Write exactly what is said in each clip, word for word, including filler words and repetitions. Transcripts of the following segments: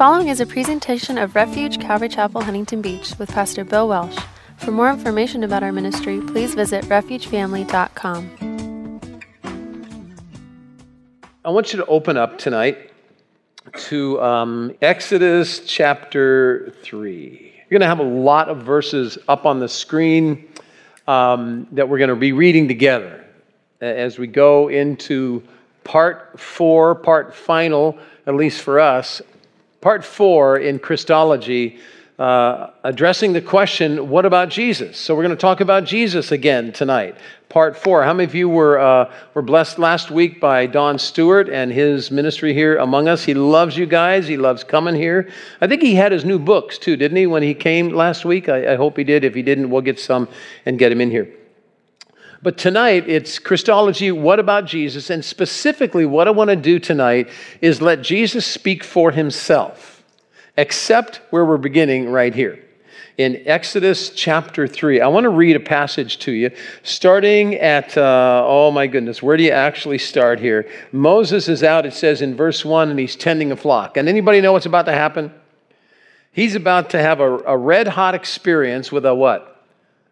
following is a presentation of Refuge Calvary Chapel, Huntington Beach with Pastor Bill Welsh. For more information about our ministry, please visit refuge family dot com. I want you to open up tonight to um, Exodus chapter three. You're going to have a lot of verses up on the screen um, that we're going to be reading together as we go into part four, part final, at least for us, part four in Christology, uh, addressing the question, what about Jesus? So we're going to talk about Jesus again tonight, part four. How many of you were uh, were blessed last week by Don Stewart and his ministry here among us? He loves you guys. He loves coming here. I think he had his new books too, didn't he, when he came last week? I, I hope he did. If he didn't, we'll get some and get him in here. But tonight, it's Christology, what about Jesus? And specifically, what I want to do tonight is let Jesus speak for himself, except where we're beginning right here. In Exodus chapter three, I want to read a passage to you, starting at, uh, oh my goodness, where do you actually start here? Moses is out, it says in verse one, and he's tending a flock. And anybody know what's about to happen? He's about to have a, a red-hot experience with a what?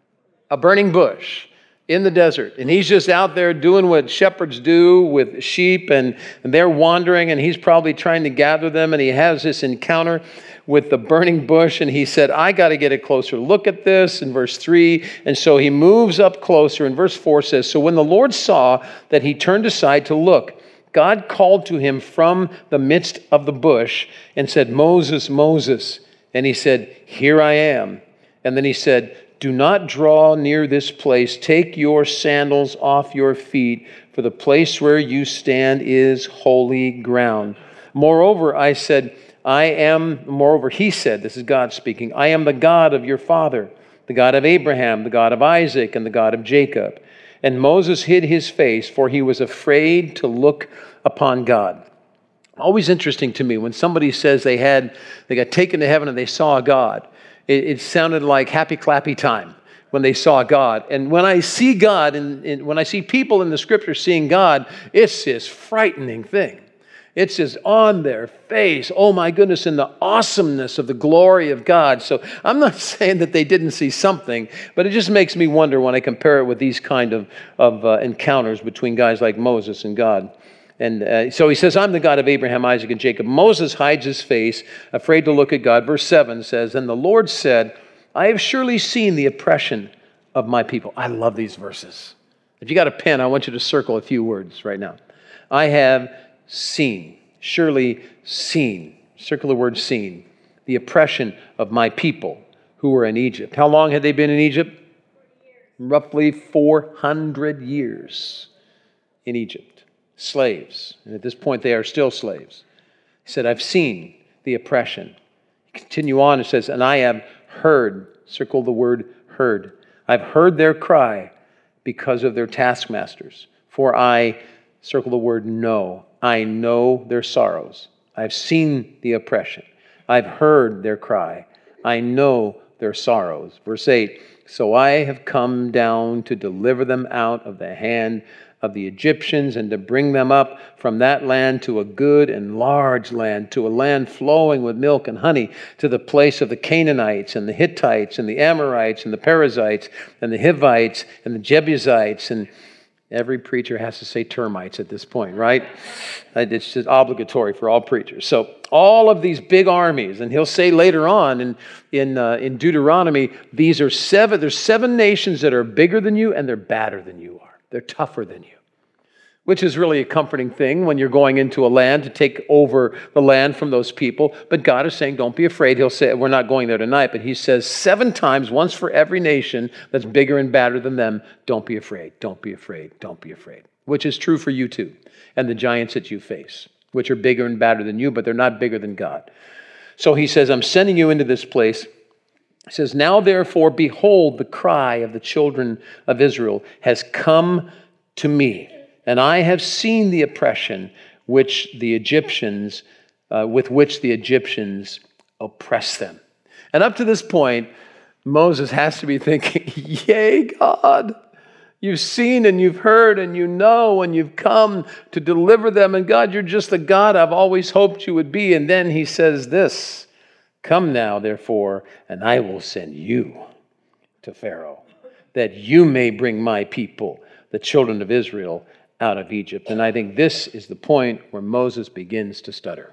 A burning bush in the desert. And he's just out there doing what shepherds do with sheep, and, and they're wandering, and he's probably trying to gather them, and he has this encounter with the burning bush, and he said, I got to get a closer look at this, in verse three. And so he moves up closer, and verse four says, so when the Lord saw that he turned aside to look, God called to him from the midst of the bush and said, Moses, Moses. And he said, here I am. And then he said, do not draw near this place. Take your sandals off your feet, for the place where you stand is holy ground. Moreover, I said, I am, moreover, he said, this is God speaking, I am the God of your father, the God of Abraham, the God of Isaac, and the God of Jacob. And Moses hid his face, for he was afraid to look upon God. Always interesting to me when somebody says they had, they got taken to heaven and they saw God. It, it sounded like happy clappy time when they saw God. And when I see God, and, and when I see people in the scripture seeing God, it's this frightening thing. It's just on their face. Oh my goodness, and the awesomeness of the glory of God. So I'm not saying that they didn't see something, but it just makes me wonder when I compare it with these kind of, of uh, encounters between guys like Moses and God. And uh, so he says, I'm the God of Abraham, Isaac, and Jacob. Moses hides his face, afraid to look at God. Verse seven says, and the Lord said, I have surely seen the oppression of my people. I love these verses. If you got a pen, I want you to circle a few words right now. I have seen, surely seen, circle the word seen, the oppression of my people who were in Egypt. How long had they been in Egypt? Roughly four hundred years in Egypt. Slaves. And at this point, they are still slaves. He said, I've seen the oppression. Continue on, it says, and I have heard, circle the word heard. I've heard their cry because of their taskmasters. For I, circle the word know. I know their sorrows. I've seen the oppression. I've heard their cry. I know their sorrows. Verse eight, so I have come down to deliver them out of the hand of the Egyptians and to bring them up from that land to a good and large land, to a land flowing with milk and honey, to the place of the Canaanites and the Hittites and the Amorites and the Perizzites and the Hivites and the Jebusites. And every preacher has to say termites at this point, right? It's just obligatory for all preachers. So all of these big armies, and he'll say later on in in uh, in Deuteronomy, these are seven. There's seven nations that are bigger than you, and they're badder than you are. They're tougher than you, which is really a comforting thing when you're going into a land to take over the land from those people. But God is saying, don't be afraid. He'll say, we're not going there tonight, but he says seven times, once for every nation that's bigger and badder than them, don't be afraid, don't be afraid, don't be afraid, which is true for you too, and the giants that you face, which are bigger and badder than you, but they're not bigger than God. So he says, I'm sending you into this place. He says, now therefore, behold, the cry of the children of Israel has come to me, and I have seen the oppression which the Egyptians, uh, with which the Egyptians oppress them. And up to this point, Moses has to be thinking, yay, God, You've seen and you've heard and you know and you've come to deliver them. And God, you're just the God I've always hoped you would be. And then he says this, come now, therefore, and I will send you to Pharaoh, that you may bring my people, the children of Israel, out of Egypt. And I think this is the point where Moses begins to stutter.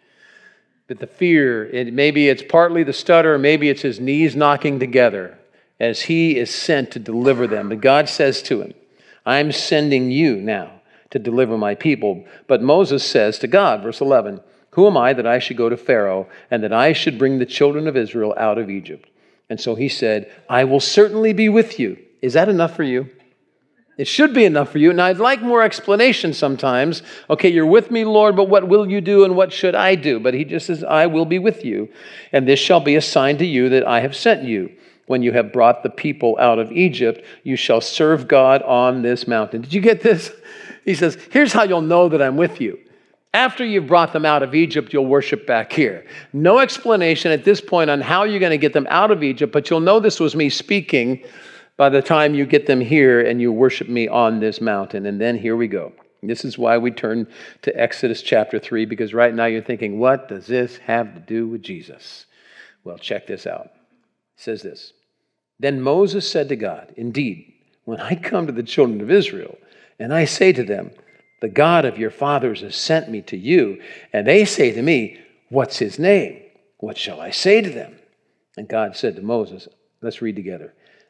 But the fear, it, maybe it's partly the stutter, maybe it's his knees knocking together as he is sent to deliver them. But God says to him, I'm sending you now to deliver my people. But Moses says to God, verse eleven, who am I that I should go to Pharaoh and that I should bring the children of Israel out of Egypt? And so he said, I will certainly be with you. Is that enough for you? It should be enough for you. Now, I'd like more explanation sometimes. Okay, you're with me, Lord, but what will you do and what should I do? But he just says, I will be with you, and this shall be a sign to you that I have sent you. When you have brought the people out of Egypt, you shall serve God on this mountain. Did you get this? He says, here's how you'll know that I'm with you. After you've brought them out of Egypt, you'll worship back here. No explanation at this point on how you're going to get them out of Egypt, but you'll know this was me speaking by the time you get them here and you worship me on this mountain. And then here we go. This is why we turn to Exodus chapter three, because right now you're thinking, what does this have to do with Jesus? Well, check this out. It says this, then Moses said to God, indeed, when I come to the children of Israel and I say to them, the God of your fathers has sent me to you, and they say to me, what's his name? What shall I say to them? And God said to Moses, let's read together.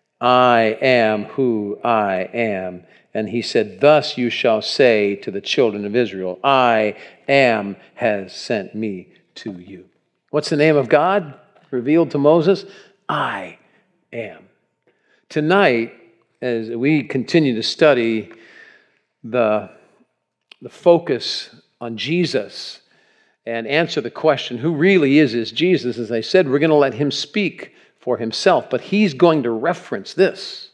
I am who I am. And he said, thus you shall say to the children of Israel, I am has sent me to you. What's the name of God revealed to Moses? I am. Tonight, as we continue to study the, the focus on Jesus and answer the question, who really is is Jesus? As I said, we're going to let him speak for himself, but he's going to reference this.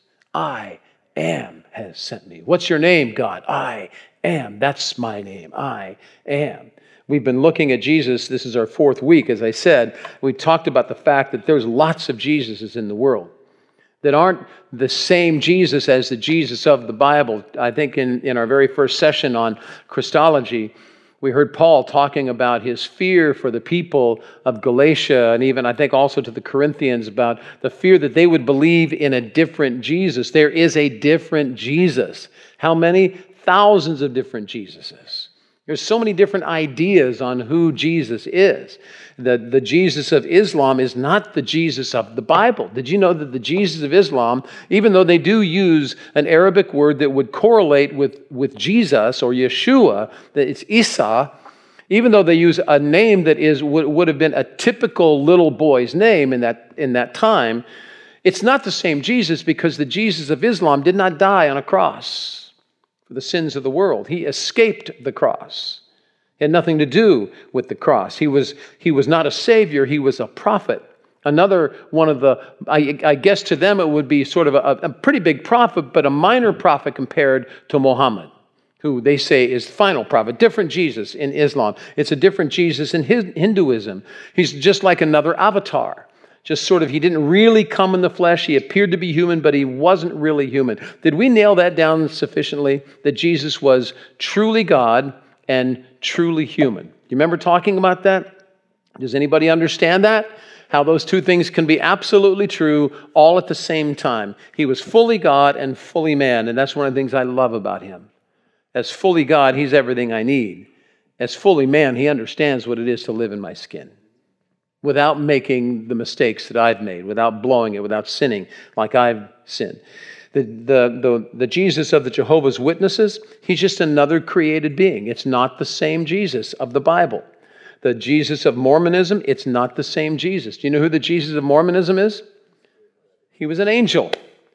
I am has sent me. What's your name, God? I am. That's my name. I am. We've been looking at Jesus. This is our fourth week, as I said. We talked about the fact that there's lots of Jesuses in the world that aren't the same Jesus as the Jesus of the Bible. I think in, in our very first session on Christology, we heard Paul talking about his fear for the people of Galatia, and even I think also to the Corinthians about the fear that they would believe in a different Jesus. There is a different Jesus. How many? Thousands of different Jesuses. There's so many different ideas on who Jesus is. The, the Jesus of Islam is not the Jesus of the Bible. Did you know that the Jesus of Islam, even though they do use an Arabic word that would correlate with, with Jesus or Yeshua, that it's Isa, even though they use a name that is would, would have been a typical little boy's name in that, in that time, it's not the same Jesus, because the Jesus of Islam did not die on a cross for the sins of the world. He escaped the cross. It had nothing to do with the cross. He was, he was not a savior, he was a prophet. Another one of the, I, I guess to them it would be sort of a, a pretty big prophet, but a minor prophet compared to Muhammad, who they say is the final prophet. Different Jesus in Islam. It's a different Jesus in Hinduism. He's just like another avatar. Just sort of, he didn't really come in the flesh. He appeared to be human, but he wasn't really human. Did we nail that down sufficiently? That Jesus was truly God and truly human. Do you remember talking about that? Does anybody understand that? How those two things can be absolutely true all at the same time. He was fully God and fully man, and that's one of the things I love about him. As fully God, he's everything I need. As fully man, he understands what it is to live in my skin without making the mistakes that I've made, without blowing it, without sinning like I've sinned. The, the, the, the Jesus of the Jehovah's Witnesses, he's just another created being. It's not the same Jesus of the Bible. The Jesus of Mormonism, it's not the same Jesus. Do you know who the Jesus of Mormonism is? He was an angel.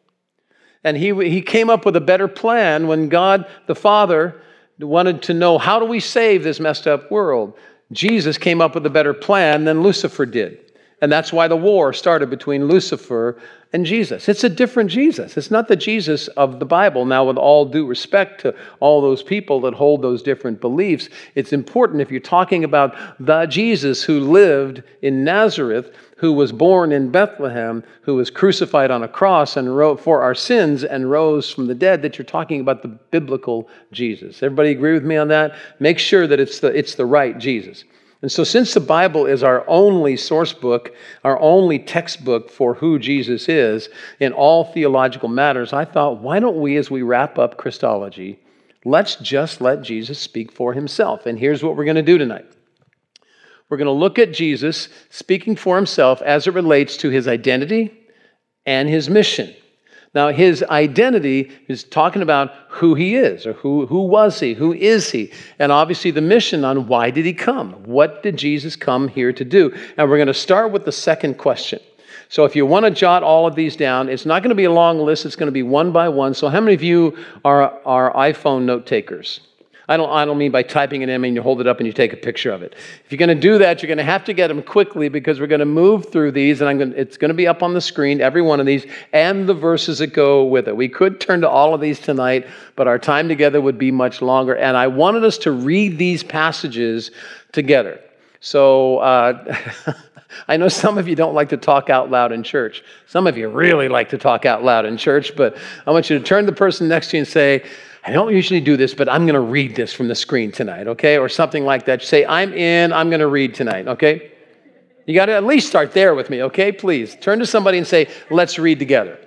And he, he came up with a better plan when God the Father wanted to know, how do we save this messed up world? Jesus came up with a better plan than Lucifer did. And that's why the war started between Lucifer and Jesus. It's a different Jesus. It's not the Jesus of the Bible. Now, with all due respect to all those people that hold those different beliefs, it's important if you're talking about the Jesus who lived in Nazareth, who was born in Bethlehem, who was crucified on a cross and rose for our sins and rose from the dead, that you're talking about the biblical Jesus. Everybody agree with me on that? Make sure that it's the, it's the right Jesus. And so since the Bible is our only source book, our only textbook for who Jesus is in all theological matters, I thought, why don't we, as we wrap up Christology, let's just let Jesus speak for himself. And here's what we're going to do tonight. We're going to look at Jesus speaking for himself as it relates to his identity and his mission. Now, his identity is talking about who he is, or who, who was he, who is he, and obviously the mission on why did he come? What did Jesus come here to do? And we're going to start with the second question. So if you want to jot all of these down, it's not going to be a long list, it's going to be one by one. So how many of you are, are iPhone note takers? I don't, I don't mean by typing it in and you hold it up and you take a picture of it. If you're going to do that, you're going to have to get them quickly, because we're going to move through these, and I'm going to, it's going to be up on the screen, every one of these, and the verses that go with it. We could turn to all of these tonight, but our time together would be much longer, and I wanted us to read these passages together. So uh, I know some of you don't like to talk out loud in church. Some of you really like to talk out loud in church, but I want you to turn to the person next to you and say, I don't usually do this, but I'm going to read this from the screen tonight, okay? Or something like that. Say, I'm in, I'm going to read tonight, okay? You got to at least start there with me, okay? Please, turn to somebody and say, let's read together.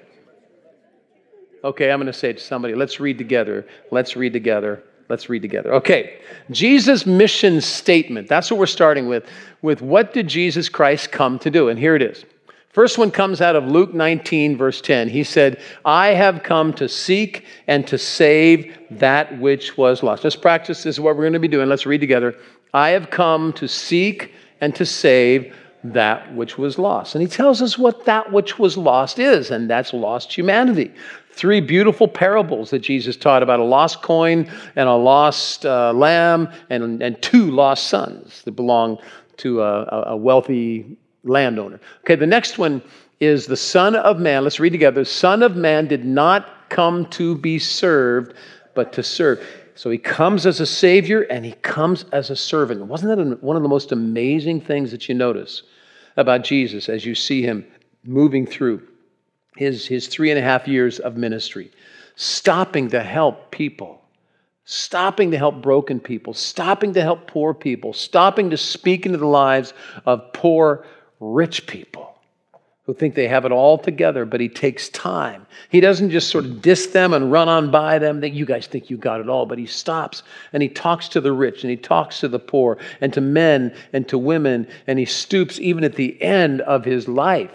Okay, I'm going to say to somebody, let's read together, let's read together, let's read together. Okay, Jesus' mission statement. That's what we're starting with, with what did Jesus Christ come to do? And here it is. First one comes out of Luke nineteen, verse ten. He said, I have come to seek and to save that which was lost. Let's practice. This is what we're going to be doing. Let's read together. I have come to seek and to save that which was lost. And he tells us what that which was lost is, and that's lost humanity. Three beautiful parables that Jesus taught about a lost coin and a lost uh, lamb and, and two lost sons that belong to a, a wealthy landowner. Okay, the next one is the Son of Man. Let's read together. The Son of Man did not come to be served, but to serve. So he comes as a Savior and he comes as a servant. Wasn't that one of the most amazing things that you notice about Jesus as you see him moving through his, his three and a half years of ministry, stopping to help people, stopping to help broken people, stopping to help poor people, stopping to speak into the lives of poor rich people who think they have it all together, but he takes time. He doesn't just sort of diss them and run on by them, that you guys think you got it all, but he stops and he talks to the rich and he talks to the poor and to men and to women, and he stoops even at the end of his life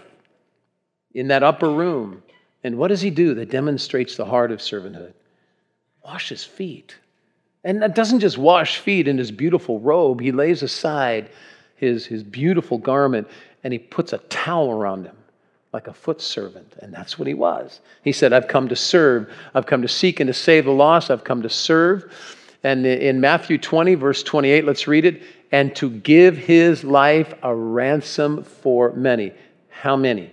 in that upper room. And what does he do that demonstrates the heart of servanthood? Wash his feet. And that doesn't just wash feet in his beautiful robe. He lays aside his, his beautiful garment and he puts a towel around him like a foot servant. And that's what he was. He said, I've come to serve. I've come to seek and to save the lost. I've come to serve. And in Matthew twenty, verse twenty-eight, let's read it. And to give his life a ransom for many. How many?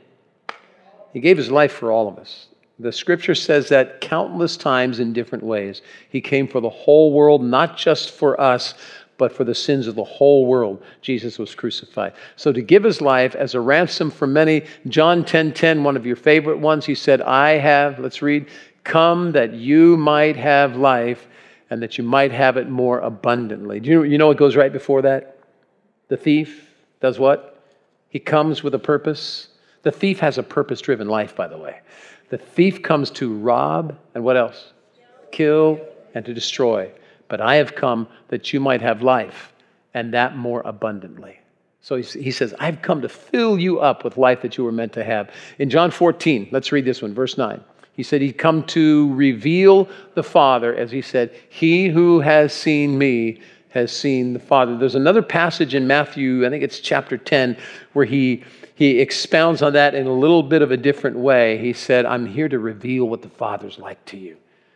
He gave his life for all of us. The scripture says that countless times in different ways. He came for the whole world, not just for us, but for the sins of the whole world. Jesus was crucified. So to give his life as a ransom for many, John ten ten, one of your favorite ones, he said, I have, let's read, come that you might have life and that you might have it more abundantly. Do you, you know what goes right before that? The thief does what? He comes with a purpose. The thief has a purpose-driven life, by the way. The thief comes to rob, and what else? Kill and to destroy. But I have come that you might have life, and that more abundantly. So he, he says, I've come to fill you up with life that you were meant to have. In John fourteen, let's read this one, verse nine. He said he'd come to reveal the Father, as he said, he who has seen me has seen the Father. There's another passage in Matthew, I think it's chapter ten, where he, he expounds on that in a little bit of a different way. He said, I'm here to reveal what the Father's like to you.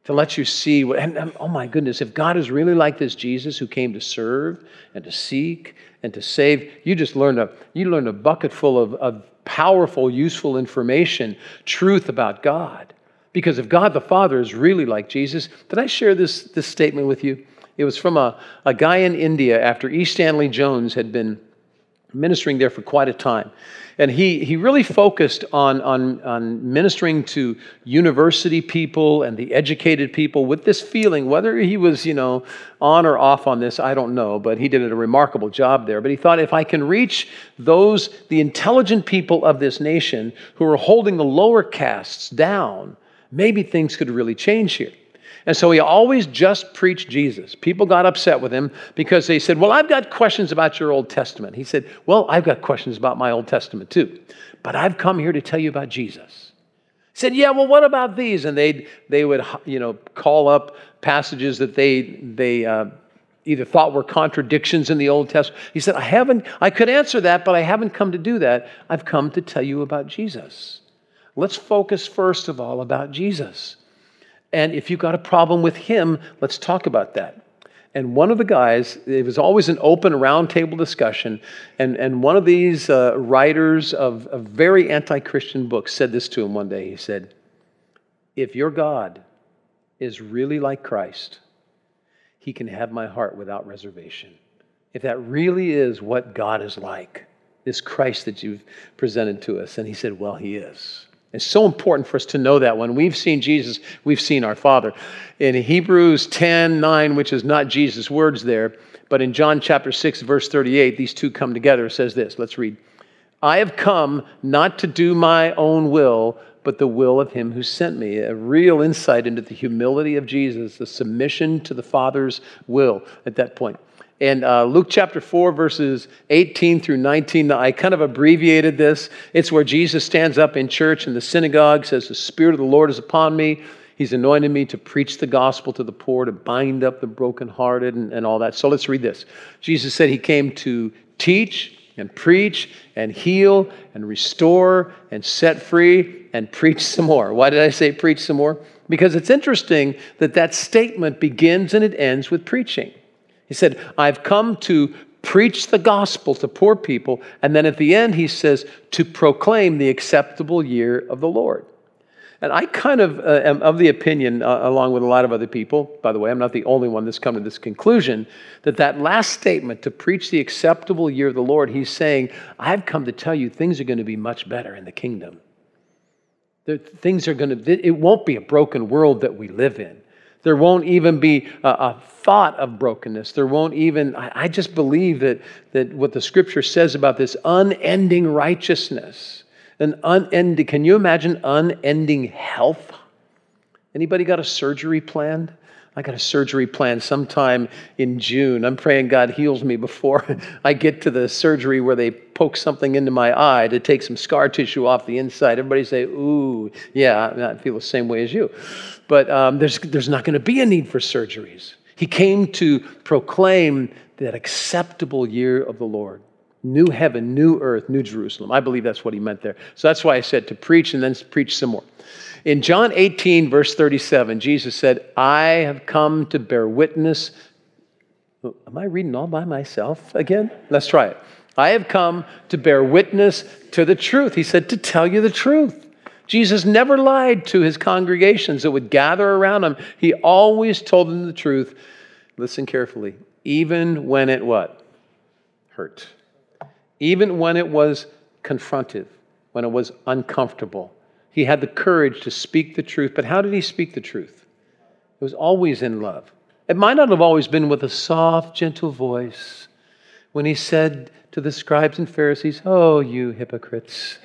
to let you see what, and, and oh my goodness, if God is really like this Jesus who came to serve and to seek and to save, you just learned a, you learned a bucket full of, of powerful, useful information, truth about God. Because if God the Father is really like Jesus, did I share this, this statement with you? It was from a, a guy in India after E. Stanley Jones had been ministering there for quite a time. And he, he really focused on, on, on ministering to university people and the educated people with this feeling, whether he was, you know, on or off on this, I don't know, but he did a remarkable job there. But he thought, if I can reach those, the intelligent people of this nation who are holding the lower castes down, maybe things could really change here. And so he always just preached Jesus. People got upset with him because they said, well, I've got questions about your Old Testament. He said, well, I've got questions about my Old Testament too, but I've come here to tell you about Jesus. He said, yeah, well, what about these? And they they would, you know, call up passages that they they uh, either thought were contradictions in the Old Testament. He said, I haven't, I could answer that, but I haven't come to do that. I've come to tell you about Jesus. Let's focus first of all about Jesus. And if you've got a problem with him, let's talk about that. And one of the guys, it was always an open roundtable discussion, and, and one of these uh, writers of, of very anti-Christian books said this to him one day. He said, if your God is really like Christ, he can have my heart without reservation. If that really is what God is like, this Christ that you've presented to us. And he said, well, he is. It's so important for us to know that when we've seen Jesus, we've seen our Father. In Hebrews ten nine, which is not Jesus' words there, but in John chapter six, verse thirty-eight, these two come together. It says this, let's read. I have come not to do my own will, but the will of him who sent me. A real insight into the humility of Jesus, the submission to the Father's will at that point. In uh, Luke chapter four, verses eighteen through nineteen, I kind of abbreviated this. It's where Jesus stands up in church in the synagogue, says, the Spirit of the Lord is upon me. He's anointed me to preach the gospel to the poor, to bind up the brokenhearted, and, and all that. So let's read this. Jesus said he came to teach and preach and heal and restore and set free and preach some more. Why did I say preach some more? Because it's interesting that that statement begins and it ends with preaching. He said, I've come to preach the gospel to poor people. And then at the end, he says, to proclaim the acceptable year of the Lord. And I kind of uh, am of the opinion, uh, along with a lot of other people, by the way, I'm not the only one that's come to this conclusion, that that last statement, to preach the acceptable year of the Lord, he's saying, I've come to tell you things are going to be much better in the kingdom. That things are going to, it won't be a broken world that we live in. There won't even be a, a thought of brokenness. There won't even, I, I just believe that, that what the scripture says about this unending righteousness, an unending, can you imagine unending health? Anybody got a surgery planned? I got a surgery planned sometime in June. I'm praying God heals me before I get to the surgery where they poke something into my eye to take some scar tissue off the inside. Everybody say, ooh, yeah, I feel the same way as you. But um, there's, there's not going to be a need for surgeries. He came to proclaim that acceptable year of the Lord. New heaven, new earth, new Jerusalem. I believe that's what he meant there. So that's why I said to preach and then preach some more. In John eighteen, verse thirty-seven, Jesus said, I have come to bear witness. Am I reading all by myself again? Let's try it. I have come to bear witness to the truth. He said, to tell you the truth. Jesus never lied to his congregations that would gather around him. He always told them the truth. Listen carefully. Even when it what? Hurt. Even when it was confrontive, when it was uncomfortable. He had the courage to speak the truth. But how did he speak the truth? It was always in love. It might not have always been with a soft, gentle voice when he said to the scribes and Pharisees, oh, you hypocrites.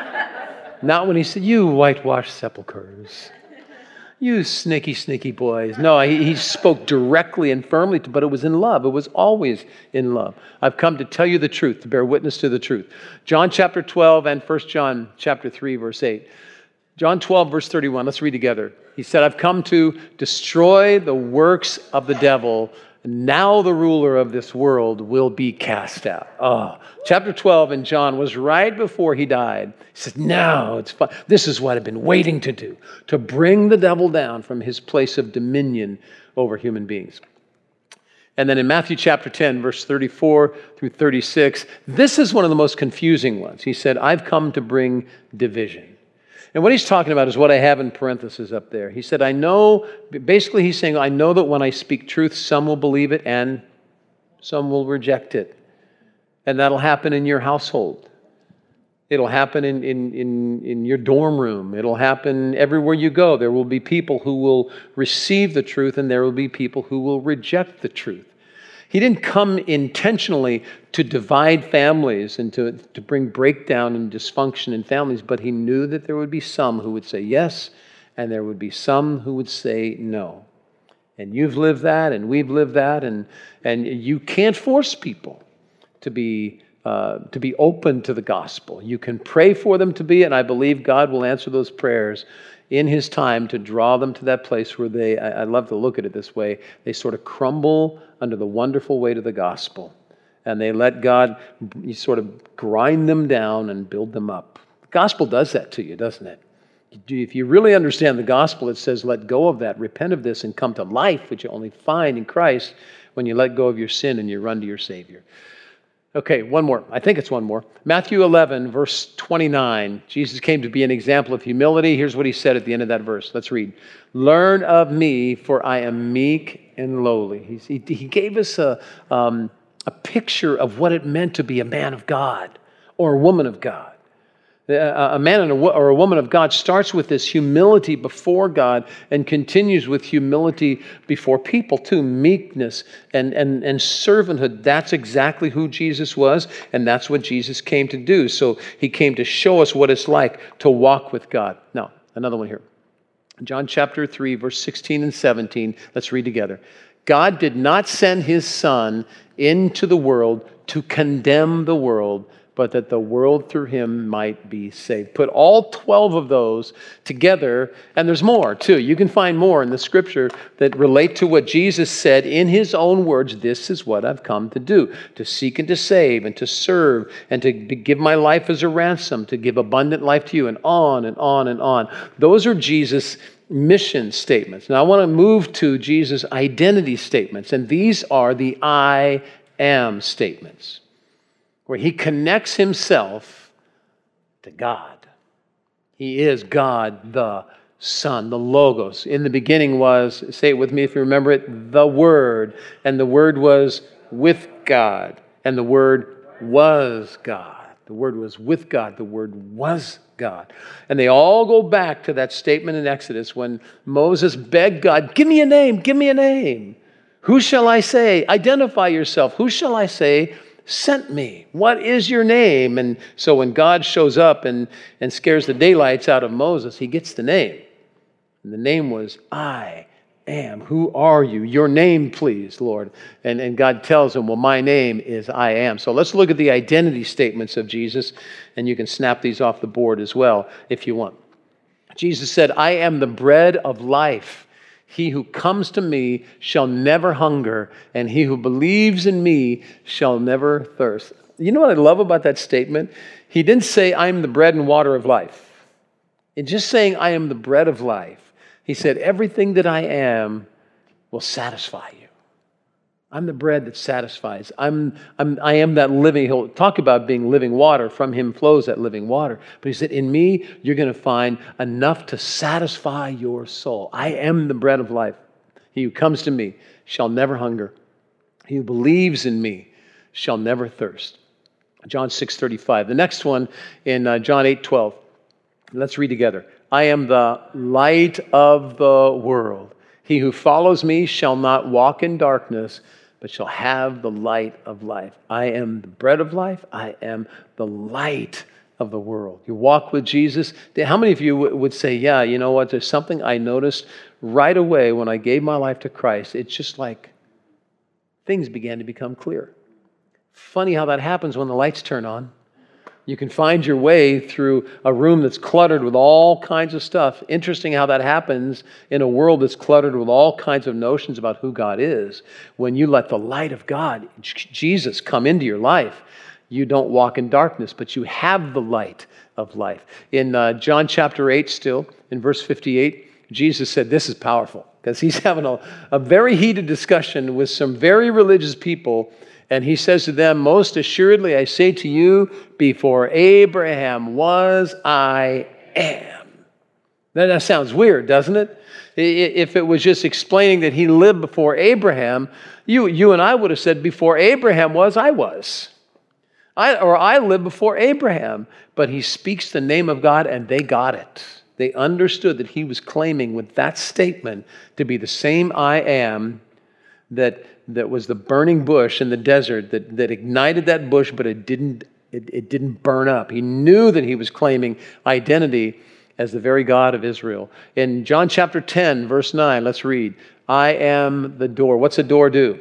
Not when he said, you whitewashed sepulchres. You sneaky, sneaky boys. No, he, he spoke directly and firmly, to, but it was in love. It was always in love. I've come to tell you the truth, to bear witness to the truth. John chapter twelve and First John chapter three, verse eight. John twelve, verse thirty-one. Let's read together. He said, I've come to destroy the works of the devil. Now the ruler of this world will be cast out. Oh, chapter twelve in John was right before he died. He said, no, it's fine. This is what I've been waiting to do, to bring the devil down from his place of dominion over human beings. And then in Matthew chapter ten, verse thirty-four through thirty-six, this is one of the most confusing ones. He said, I've come to bring division. And what he's talking about is what I have in parentheses up there. He said, I know, basically he's saying, I know that when I speak truth, some will believe it and some will reject it. And that'll happen in your household. It'll happen in, in, in, in your dorm room. It'll happen everywhere you go. There will be people who will receive the truth and there will be people who will reject the truth. He didn't come intentionally to divide families and to, to bring breakdown and dysfunction in families, but he knew that there would be some who would say yes, and there would be some who would say no. And you've lived that, and we've lived that, and, and you can't force people to be, uh, to be open to the gospel. You can pray for them to be, and I believe God will answer those prayers in His time to draw them to that place where they, I, I love to look at it this way, they sort of crumble under the wonderful weight of the gospel. And they let God sort of grind them down and build them up. The gospel does that to you, doesn't it? If you really understand the gospel, it says let go of that, repent of this, and come to life, which you only find in Christ when you let go of your sin and you run to your Savior. Okay, one more. I think it's one more. Matthew eleven, verse twenty-nine. Jesus came to be an example of humility. Here's what He said at the end of that verse. Let's read. Learn of me, for I am meek and lowly. He, he, he gave us a, um, a picture of what it meant to be a man of God or a woman of God. A man and a, or a woman of God starts with this humility before God and continues with humility before people too. Meekness and, and, and servanthood. That's exactly who Jesus was, and that's what Jesus came to do. So He came to show us what it's like to walk with God. Now, another one here. John chapter three, verse sixteen and seventeen. Let's read together. God did not send His Son into the world to condemn the world, but that the world through Him might be saved. Put all twelve of those together, and there's more too. You can find more in the Scripture that relate to what Jesus said in His own words. This is what I've come to do, to seek and to save and to serve and to give my life as a ransom, to give abundant life to you, and on and on and on. Those are Jesus' mission statements. Now I want to move to Jesus' identity statements, and these are the I am statements, where He connects Himself to God. He is God the Son, the Logos. In the beginning was, say it with me if you remember it, the Word. And the Word was with God. And the Word was God. The Word was with God. The Word was God. And they all go back to that statement in Exodus when Moses begged God, give me a name, give me a name. Who shall I say? Identify yourself. Who shall I say sent me? What is your name? And so when God shows up and, and scares the daylights out of Moses, he gets the name. And the name was, I am. Who are you? Your name, please, Lord. And, and God tells him, well, my name is I am. So let's look at the identity statements of Jesus, and you can snap these off the board as well if you want. Jesus said, I am the bread of life. He who comes to me shall never hunger, and he who believes in me shall never thirst. You know what I love about that statement? He didn't say, I am the bread and water of life. In just saying, I am the bread of life, he said, everything that I am will satisfy you. I'm the bread that satisfies. I'm, I'm, I am that living, he'll talk about being living water. From him flows that living water. But he said, in me, you're going to find enough to satisfy your soul. I am the bread of life. He who comes to me shall never hunger. He who believes in me shall never thirst. John six thirty-five. The next one in uh, John eight twelve. Let's read together. I am the light of the world. He who follows me shall not walk in darkness, but shall have the light of life. I am the bread of life. I am the light of the world. You walk with Jesus. How many of you would say, yeah, you know what? There's something I noticed right away when I gave my life to Christ. It's just like things began to become clear. Funny how that happens when the lights turn on. You can find your way through a room that's cluttered with all kinds of stuff. Interesting how that happens in a world that's cluttered with all kinds of notions about who God is. When you let the light of God, Jesus, come into your life, you don't walk in darkness, but you have the light of life. In uh, John chapter eight still, in verse fifty-eight, Jesus said, this is powerful, because he's having a, a very heated discussion with some very religious people. And he says to them, most assuredly, I say to you, before Abraham was, I am. Now, that sounds weird, doesn't it? If it was just explaining that he lived before Abraham, you, you and I would have said, before Abraham was, I was. I, or I lived before Abraham. But he speaks the name of God, and they got it. They understood that he was claiming with that statement to be the same I am that that was the burning bush in the desert that, that ignited that bush, but it didn't, it, it didn't burn up. He knew that he was claiming identity as the very God of Israel. In John chapter ten, verse nine, let's read. I am the door. What's a door do?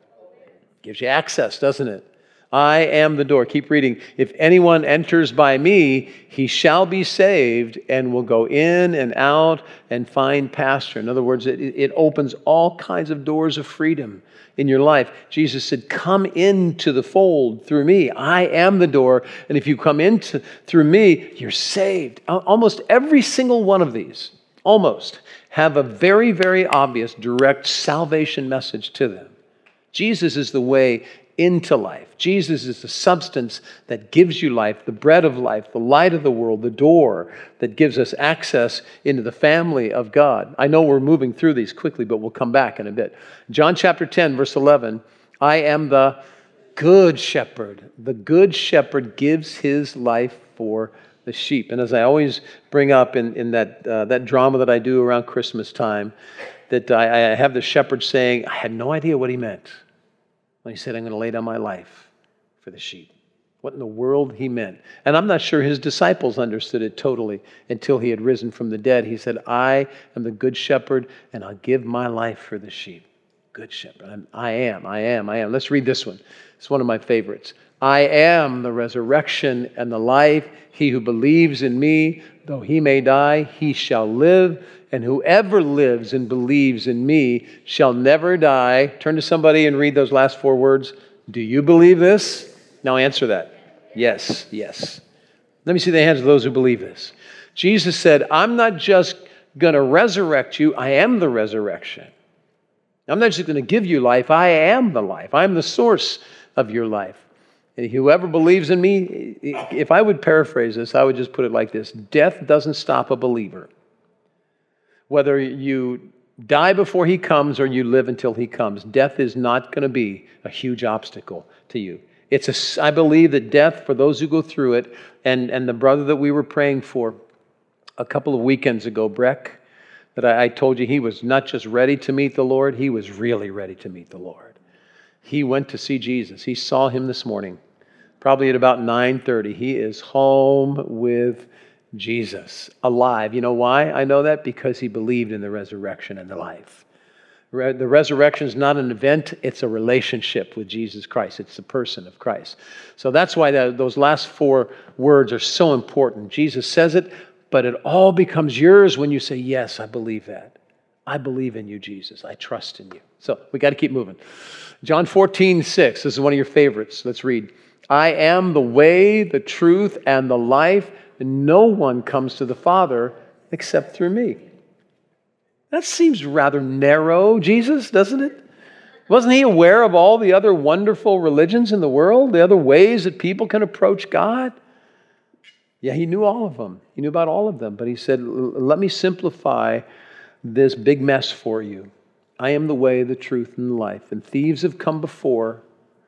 Gives you access, doesn't it? I am the door. Keep reading. If anyone enters by me, he shall be saved and will go in and out and find pasture. In other words, it, it opens all kinds of doors of freedom in your life. Jesus said, come into the fold through me. I am the door. And if you come into through me, you're saved. Almost every single one of these, almost, have a very, very obvious direct salvation message to them. Jesus is the way into life. Jesus is the substance that gives you life, the bread of life, the light of the world, the door that gives us access into the family of God. I know we're moving through these quickly, but we'll come back in a bit. John chapter ten, verse eleven, I am the good shepherd. The good shepherd gives his life for the sheep. And as I always bring up in, in that, uh, that drama that I do around Christmas time, that I, I have the shepherd saying, I had no idea what he meant when he said, I'm going to lay down my life for the sheep. What in the world he meant. And I'm not sure his disciples understood it totally until he had risen from the dead. He said, I am the good shepherd, and I'll give my life for the sheep. Good shepherd. I'm, I am, I am, I am. Let's read this one. It's one of my favorites. I am the resurrection and the life. He who believes in me, though he may die, he shall live. And whoever lives and believes in me shall never die. Turn to somebody and read those last four words. Do you believe this? Now answer that. Yes, yes. Let me see the hands of those who believe this. Jesus said, I'm not just going to resurrect you. I am the resurrection. I'm not just going to give you life. I am the life. I'm the source of your life. And whoever believes in me, if I would paraphrase this, I would just put it like this. Death doesn't stop a believer. Whether you die before he comes or you live until he comes, death is not going to be a huge obstacle to you. It's a, I believe that death, for those who go through it, and, and the brother that we were praying for a couple of weekends ago, Breck, that I, I told you he was not just ready to meet the Lord, he was really ready to meet the Lord. He went to see Jesus. He saw him this morning, probably at about nine thirty. He is home with Jesus, alive. You know why I know that? Because he believed in the resurrection and the life. Re- the resurrection is not an event, it's a relationship with Jesus Christ. It's the person of Christ. So that's why that, those last four words are so important. Jesus says it, but it all becomes yours when you say, yes, I believe that. I believe in you, Jesus. I trust in you. So we got to keep moving. John fourteen, six. This is one of your favorites. Let's read. I am the way, the truth, and the life. And no one comes to the Father except through me. That seems rather narrow, Jesus, doesn't it? Wasn't he aware of all the other wonderful religions in the world, the other ways that people can approach God? Yeah, he knew all of them. He knew about all of them. But he said, let me simplify this big mess for you. I am the way, the truth, and the life. And thieves have come before,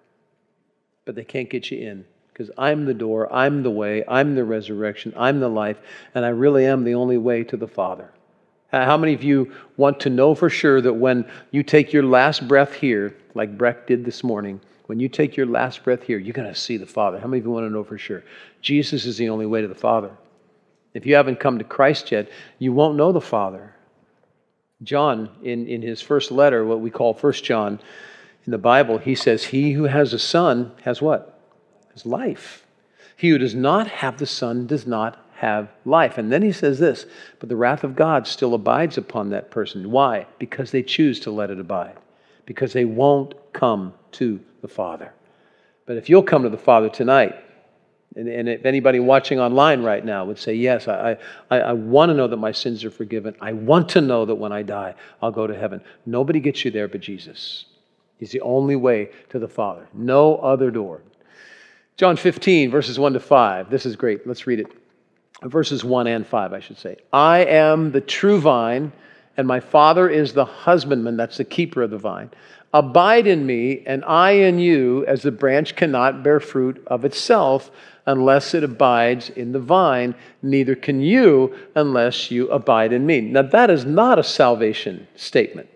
but they can't get you in. Because I'm the door, I'm the way, I'm the resurrection, I'm the life, and I really am the only way to the Father. How many of you want to know for sure that when you take your last breath here, like Breck did this morning, when you take your last breath here, you're going to see the Father? How many of you want to know for sure? Jesus is the only way to the Father. If you haven't come to Christ yet, you won't know the Father. John, in, in his first letter, what we call First John in the Bible, he says, he who has a son has what? His life. He who does not have the Son does not have life. And then he says this, but the wrath of God still abides upon that person. Why? Because they choose to let it abide. Because they won't come to the Father. But if you'll come to the Father tonight, and, and if anybody watching online right now would say, yes, I, I, I want to know that my sins are forgiven. I want to know that when I die, I'll go to heaven. Nobody gets you there but Jesus. He's the only way to the Father. No other door. John fifteen, verses one to five. This is great. Let's read it. Verses one and five, I should say. I am the true vine, and my Father is the husbandman. That's the keeper of the vine. Abide in me, and I in you, as the branch cannot bear fruit of itself unless it abides in the vine, neither can you unless you abide in me. Now, that is not a salvation statement,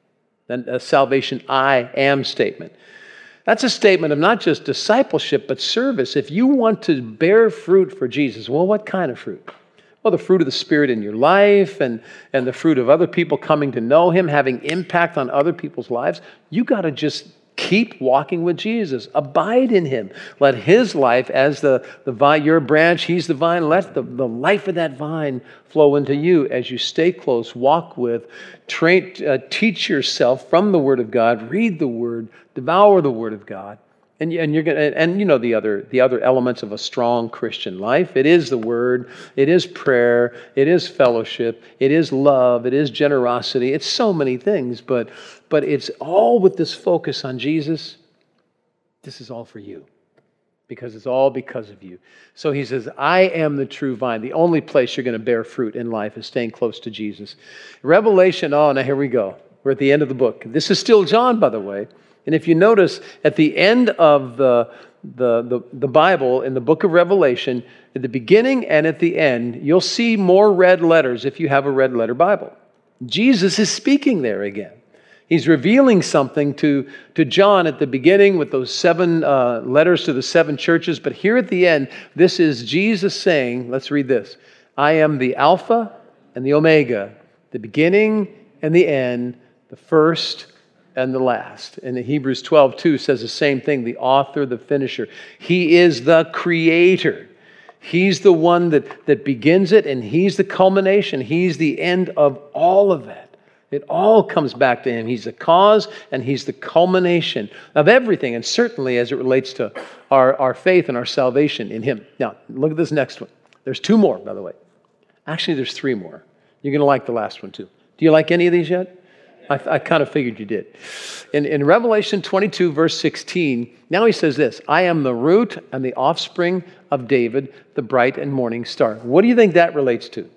a salvation I am statement. That's a statement of not just discipleship, but service. If you want to bear fruit for Jesus, well, what kind of fruit? Well, the fruit of the Spirit in your life and, and the fruit of other people coming to know Him, having impact on other people's lives. You got to just keep walking with Jesus. Abide in Him. Let His life, as the, the vine, you're a branch, He's the vine, let the, the life of that vine flow into you as you stay close, walk with, train, uh, teach yourself from the Word of God, read the Word, devour the Word of God. And, and you're gonna, and you know the other the other elements of a strong Christian life. It is the Word, it is prayer, it is fellowship, it is love, it is generosity. It's so many things, but but it's all with this focus on Jesus. This is all for you, because it's all because of you. So he says, I am the true vine. The only place you're going to bear fruit in life is staying close to Jesus. Revelation. Oh, now here we go. We're at the end of the book. This is still John, by the way. And if you notice, at the end of the, the, the, the Bible, in the book of Revelation, at the beginning and at the end, you'll see more red letters if you have a red letter Bible. Jesus is speaking there again. He's revealing something to, to John at the beginning with those seven uh, letters to the seven churches. But here at the end, this is Jesus saying, let's read this. I am the Alpha and the Omega, the beginning and the end, the first and the last. And Hebrews twelve two says the same thing, the author, the finisher. He is the creator. He's the one that, that begins it, and He's the culmination. He's the end of all of it. It all comes back to Him. He's the cause, and He's the culmination of everything, and certainly as it relates to our, our faith and our salvation in Him. Now, look at this next one. There's two more, by the way. Actually, there's three more. You're going to like the last one, too. Do you like any of these yet? I, I kind of figured you did. In, in Revelation twenty-two, verse sixteen, now he says this, I am the root and the offspring of David, the bright and morning star. What do you think that relates to?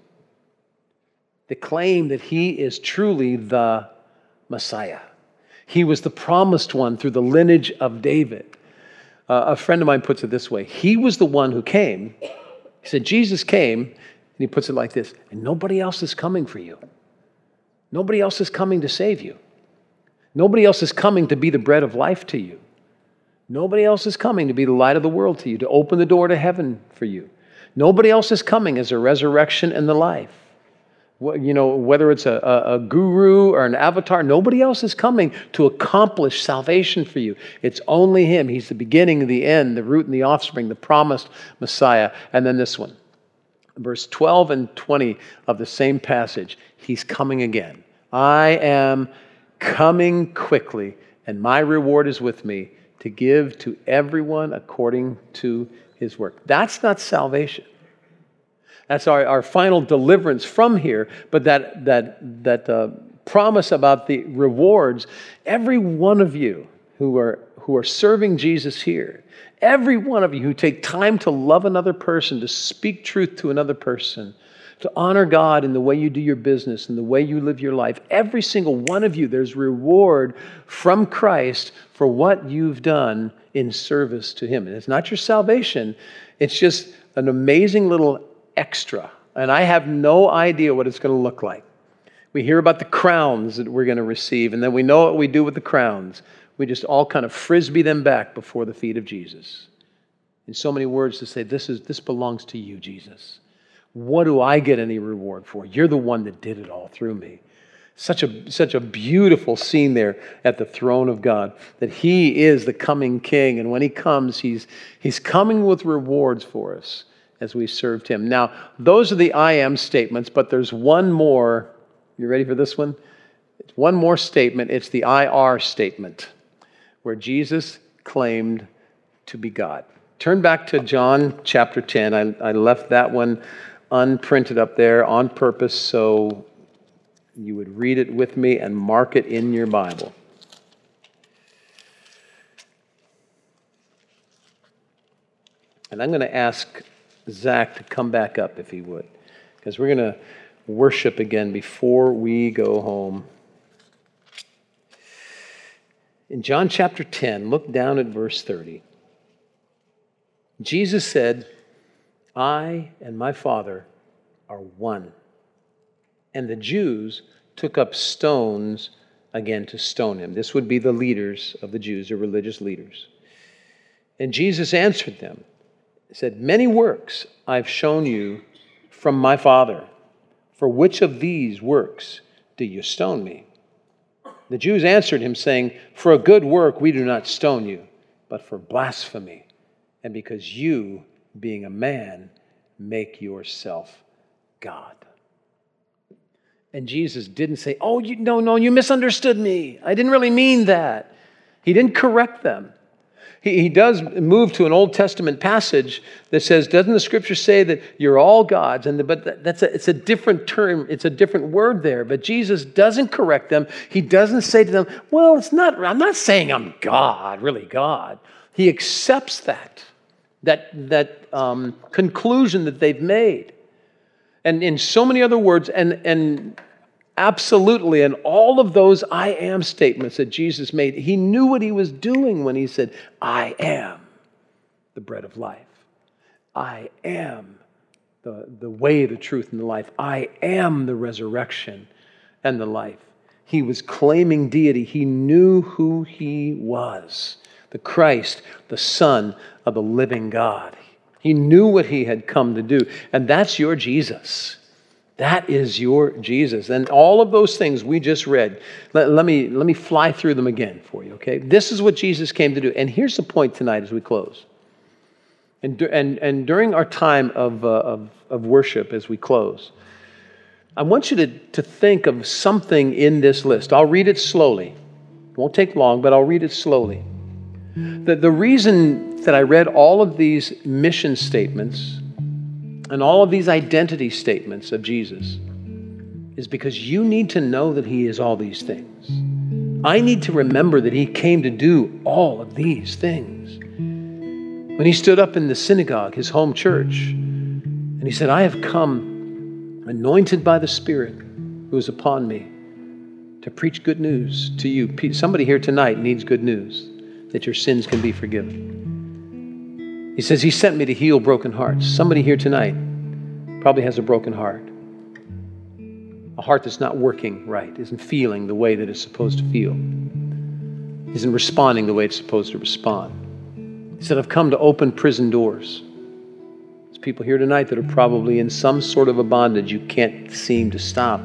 The claim that He is truly the Messiah. He was the promised one through the lineage of David. Uh, a friend of mine puts it this way. He was the one who came. He said, Jesus came, and he puts it like this, and nobody else is coming for you. Nobody else is coming to save you. Nobody else is coming to be the bread of life to you. Nobody else is coming to be the light of the world to you, to open the door to heaven for you. Nobody else is coming as a resurrection and the life. You know, whether it's a, a, a guru or an avatar, nobody else is coming to accomplish salvation for you. It's only Him. He's the beginning and the end, the root and the offspring, the promised Messiah. And then this one. Verse twelve and twenty of the same passage, He's coming again. I am coming quickly, and my reward is with me to give to everyone according to his work. That's not salvation. That's our, our final deliverance from here, but that, that, that uh, promise about the rewards, every one of you who are, who are serving Jesus here, every one of you who take time to love another person, to speak truth to another person, to honor God in the way you do your business and the way you live your life, every single one of you, there's reward from Christ for what you've done in service to Him. And it's not your salvation. It's just an amazing little extra. And I have no idea what it's going to look like. We hear about the crowns that we're going to receive, and then we know what we do with the crowns. We just all kind of frisbee them back before the feet of Jesus. In so many words to say, this is this belongs to you, Jesus. What do I get any reward for? You're the one that did it all through me. Such a, such a beautiful scene there at the throne of God, that he is the coming king. And when he comes, he's, he's coming with rewards for us as we served him. Now, those are the I am statements, but there's one more. You ready for this one? It's one more statement. It's the I R statement, where Jesus claimed to be God. Turn back to John chapter ten. I, I left that one unprinted up there on purpose so you would read it with me and mark it in your Bible. And I'm going to ask Zach to come back up if he would, because we're going to worship again before we go home. In John chapter ten, look down at verse thirty. Jesus said, I and my Father are one. And the Jews took up stones again to stone him. This would be the leaders of the Jews, the religious leaders. And Jesus answered them, said, many works I've shown you from my Father. For which of these works do you stone me? The Jews answered him, saying, for a good work we do not stone you, but for blasphemy, and because you, being a man, make yourself God. And Jesus didn't say, oh, you, no, no, you misunderstood me. I didn't really mean that. He didn't correct them. He, he does move to an Old Testament passage that says, doesn't the Scripture say that you're all gods? And the, but that, that's a, it's a different term. It's a different word there. But Jesus doesn't correct them. He doesn't say to them, well, it's not. I'm not saying I'm God, really God. He accepts that, that, that um, conclusion that they've made. And in so many other words, and, and absolutely in all of those I am statements that Jesus made, he knew what he was doing when he said, I am the bread of life. I am the, the way, the truth, and the life. I am the resurrection and the life. He was claiming deity. He knew who he was, the Christ, the Son of the living God. He knew what he had come to do. And that's your Jesus. That is your Jesus. And all of those things we just read, let, let me, let me fly through them again for you, okay? This is what Jesus came to do. And here's the point tonight as we close. And, and, and during our time of, uh, of, of worship as we close, I want you to, to think of something in this list. I'll read it slowly. It won't take long, but I'll read it slowly. The, the reason that I read all of these mission statements and all of these identity statements of Jesus is because you need to know that he is all these things. I need to remember that he came to do all of these things. When he stood up in the synagogue, his home church, and he said, I have come anointed by the Spirit who is upon me to preach good news to you. Somebody here tonight needs good news, that your sins can be forgiven. He says, he sent me to heal broken hearts. Somebody here tonight probably has a broken heart. A heart that's not working right, isn't feeling the way that it's supposed to feel, isn't responding the way it's supposed to respond. He said, I've come to open prison doors. There's people here tonight that are probably in some sort of a bondage you can't seem to stop.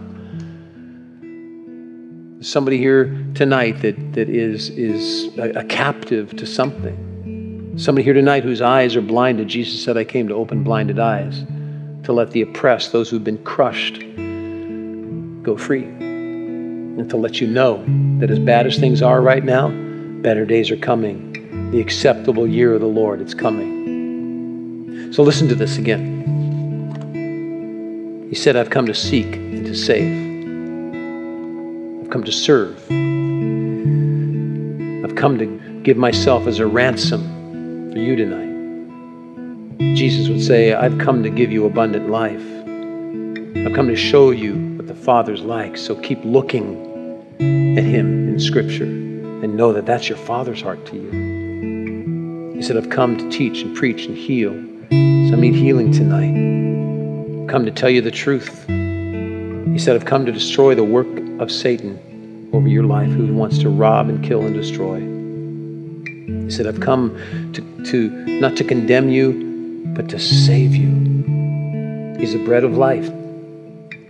There's somebody here tonight that, that is, is a, a captive to something. Somebody here tonight whose eyes are blinded. Jesus said, I came to open blinded eyes, to let the oppressed, those who've been crushed, go free. And to let you know that as bad as things are right now, better days are coming. The acceptable year of the Lord, it's coming. So listen to this again. He said, I've come to seek and to save. I've come to serve. I've come to give myself as a ransom for you tonight. Jesus would say, I've come to give you abundant life. I've come to show you what the Father's like. So keep looking at him in Scripture and know that that's your Father's heart to you. He said, I've come to teach and preach and heal. So I need healing tonight. I've come to tell you the truth. He said, I've come to destroy the work of Satan over your life, who wants to rob and kill and destroy. He said, I've come to, to not to condemn you, but to save you. He's the bread of life.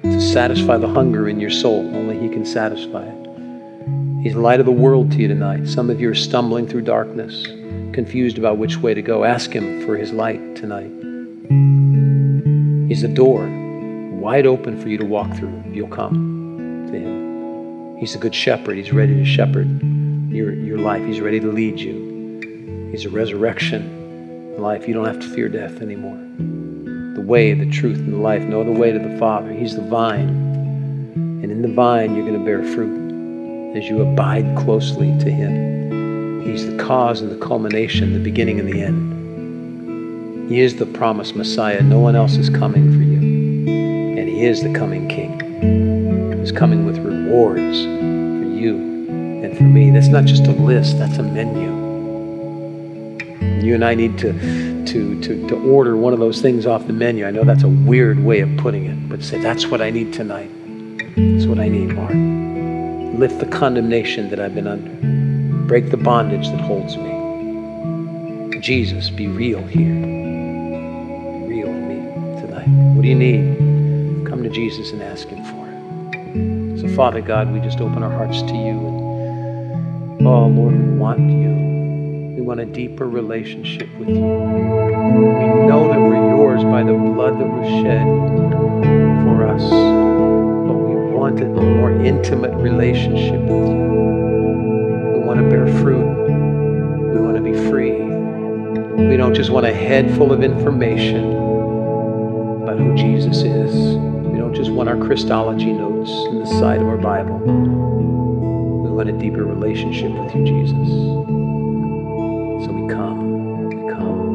to satisfy the hunger in your soul. Only He can satisfy it. He's the light of the world to you tonight. Some of you are stumbling through darkness, confused about which way to go. Ask Him for His light tonight. He's the door, wide open for you to walk through if you'll come to Him. He's the good shepherd. He's ready to shepherd your, your life. He's ready to lead you. He's a resurrection life. You don't have to fear death anymore. The way, the truth, and the life. No other way to the Father. He's the vine. And in the vine, you're going to bear fruit as you abide closely to Him. He's the cause and the culmination, the beginning and the end. He is the promised Messiah. No one else is coming for you. And He is the coming King. He's coming with rewards for you and for me. That's not just a list, that's a menu. You and I need to, to, to, to order one of those things off the menu. I know that's a weird way of putting it, but say, that's what I need tonight. That's what I need, Lord. Lift the condemnation that I've been under. Break the bondage that holds me. Jesus, be real here. Be real in me tonight. What do you need? Come to Jesus and ask Him for it. So, Father God, we just open our hearts to You. And, oh, Lord, we want You. We want a deeper relationship with You. We know that we're Yours by the blood that was shed for us. But we want a more intimate relationship with You. We want to bear fruit. We want to be free. We don't just want a head full of information about who Jesus is. We don't just want our Christology notes in the side of our Bible. We want a deeper relationship with You, Jesus. So we come, we come.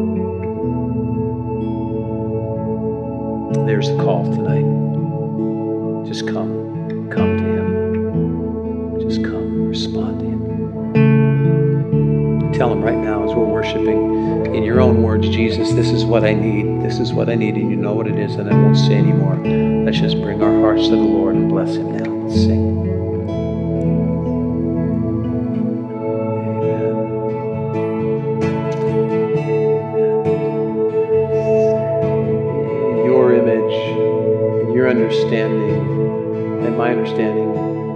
There's the call tonight. Just come, come to Him. Just come, respond to Him. Tell Him right now as we're worshiping in Your own words, Jesus, this is what I need. This is what I need, and You know what it is, and I won't say anymore. Let's just bring our hearts to the Lord and bless Him now. Let's sing. Understanding and my understanding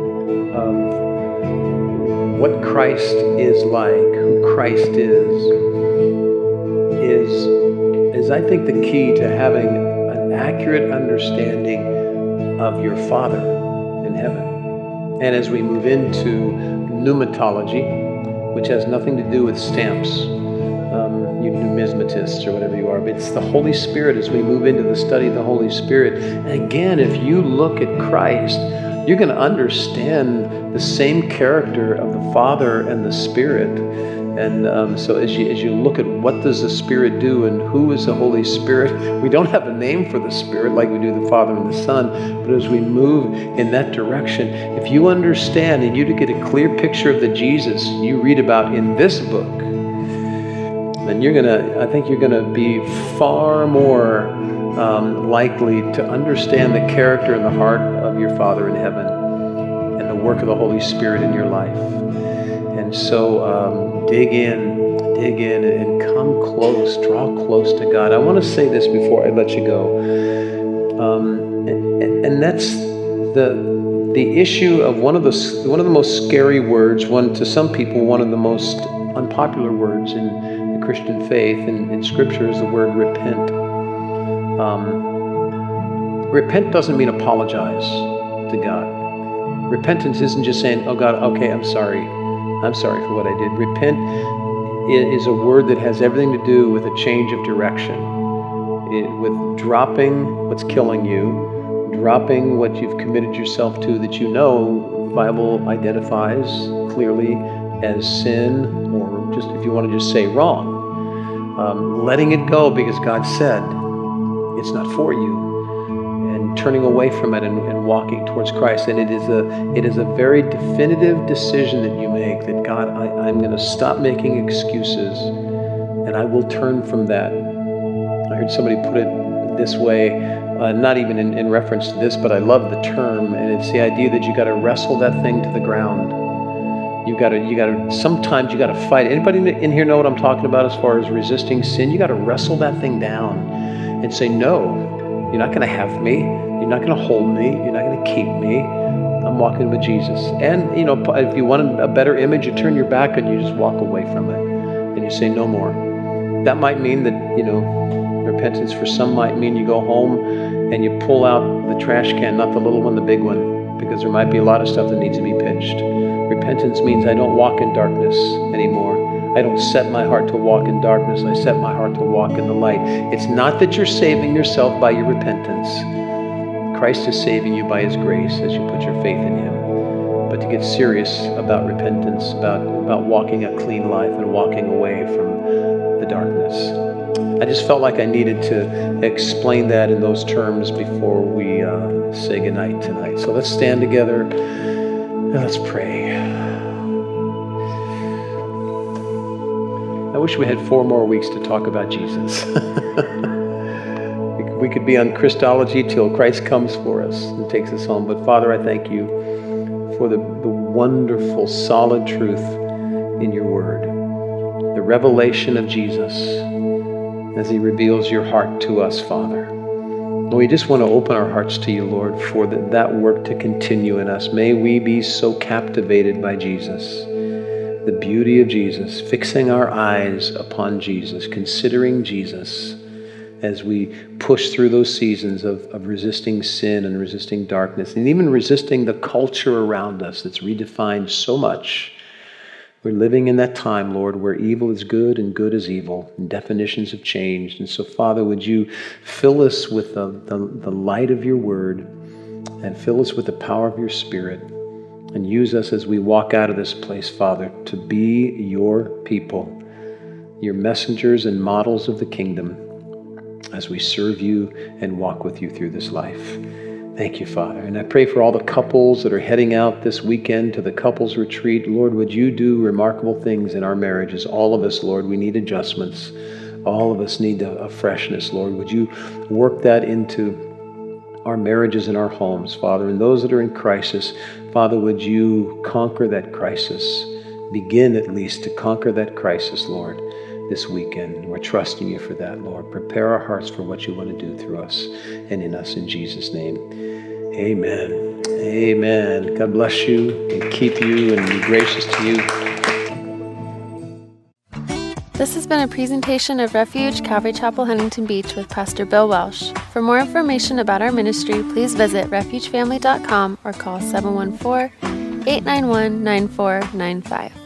of what Christ is like, who Christ is, is, is I think the key to having an accurate understanding of your Father in heaven. And as we move into pneumatology, which has nothing to do with stamps, Um, you numismatists or whatever you are, but it's the Holy Spirit as we move into the study of the Holy Spirit. And again, if you look at Christ, you're going to understand the same character of the Father and the Spirit. And um, so as you, as you look at what does the Spirit do and who is the Holy Spirit, we don't have a name for the Spirit like we do the Father and the Son, but as we move in that direction, if you understand and you to get a clear picture of the Jesus you read about in this book, then you're gonna, I think you're gonna be far more um, likely to understand the character and the heart of your Father in heaven and the work of the Holy Spirit in your life. And so um, dig in, dig in and come close, draw close to God. I want to say this before I let you go. Um, and, and that's the the issue of one of the one of the most scary words, one to some people, one of the most unpopular words in Christian faith and in Scripture is the word repent. Um, repent doesn't mean apologize to God. Repentance isn't just saying, oh God, okay, I'm sorry. I'm sorry for what I did. Repent is a word that has everything to do with a change of direction, it, with dropping what's killing you, dropping what you've committed yourself to that you know the Bible identifies clearly as sin, or just if you want to just say wrong. Um, letting it go because God said it's not for you, and turning away from it and, and walking towards Christ. And it is a it is a very definitive decision that you make that God, I, I'm going to stop making excuses and I will turn from that. I heard somebody put it this way, uh, not even in, in reference to this, but I love the term, and it's the idea that you got to wrestle that thing to the ground. You got to, you got to, sometimes you got to fight. Anybody in here know what I'm talking about as far as resisting sin? You got to wrestle that thing down and say, no, You're not going to have me. You're not going to hold me. You're not going to keep me. I'm walking with Jesus. And, you know, if you want a better image, you turn your back and you just walk away from it. And you say, no more. That might mean that, you know, repentance for some might mean you go home and you pull out the trash can, not the little one, the big one, because there might be a lot of stuff that needs to be pitched. Repentance means I don't walk in darkness anymore. I don't set my heart to walk in darkness. I set my heart to walk in the light. It's not that you're saving yourself by your repentance. Christ is saving you by His grace as you put your faith in Him. But to get serious about repentance, about, about walking a clean life and walking away from the darkness. I just felt like I needed to explain that in those terms before we uh, say goodnight tonight. So let's stand together and let's pray. I wish we had four more weeks to talk about Jesus. We could be on Christology till Christ comes for us and takes us home. But Father, I thank you for the, the wonderful, solid truth in your word. The revelation of Jesus as He reveals your heart to us, Father. And we just want to open our hearts to you, Lord, for the, that work to continue in us. May we be so captivated by Jesus, the beauty of Jesus, fixing our eyes upon Jesus, considering Jesus as we push through those seasons of, of resisting sin and resisting darkness, and even resisting the culture around us that's redefined so much. We're living in that time, Lord, where evil is good and good is evil, and definitions have changed. And so, Father, would you fill us with the, the, the light of your word and fill us with the power of your Spirit, and use us as we walk out of this place, Father, to be your people, your messengers and models of the kingdom, as we serve you and walk with you through this life. Thank you, Father. And I pray for all the couples that are heading out this weekend to the couples retreat. Lord, would you do remarkable things in our marriages? All of us, Lord, we need adjustments. All of us need a, a freshness, Lord. Would you work that into our marriages and our homes, Father? And those that are in crisis, Father, would you conquer that crisis? Begin at least to conquer that crisis, Lord, this weekend. We're trusting you for that, Lord. Prepare our hearts for what you want to do through us and in us, in Jesus' name. Amen. Amen. God bless you and keep you and be gracious to you. This has been a presentation of Refuge Calvary Chapel, Huntington Beach with Pastor Bill Welsh. For more information about our ministry, please visit refuge family dot com or call seven one four, eight nine one, nine four nine five.